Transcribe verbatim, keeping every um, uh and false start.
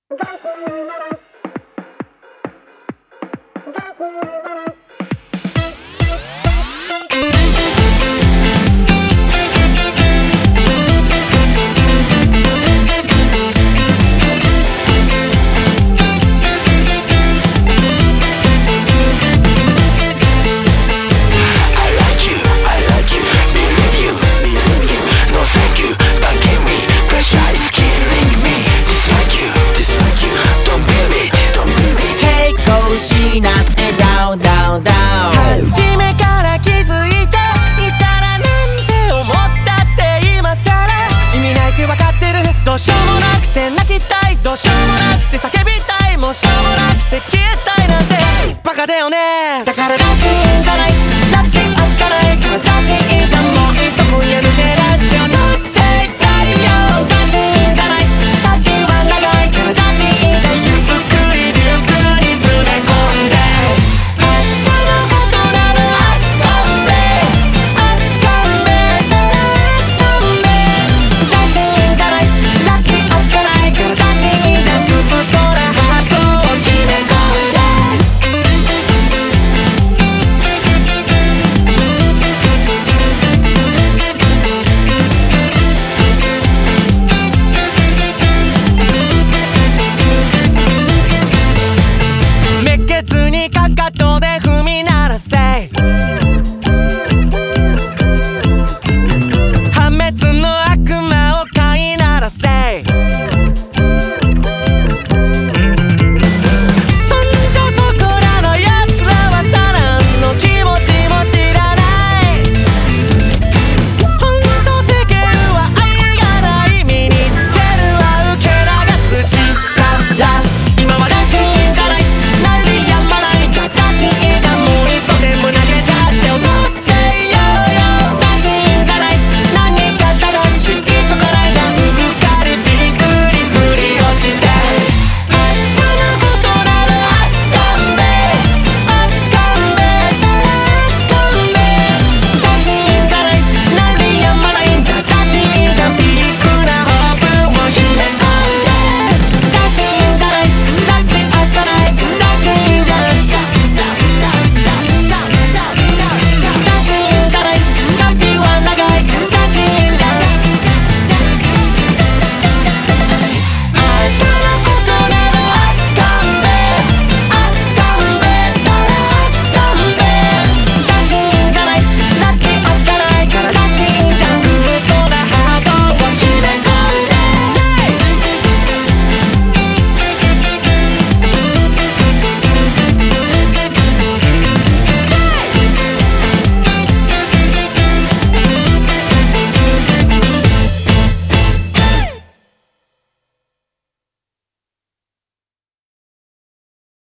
初めから気づいていたらなんて思ったって今さら意味ないって分かってる。どうしようもなくて泣きたい、どうしようもなくて叫びたい、もうしょうもなくて消えたいなんてバカだよね。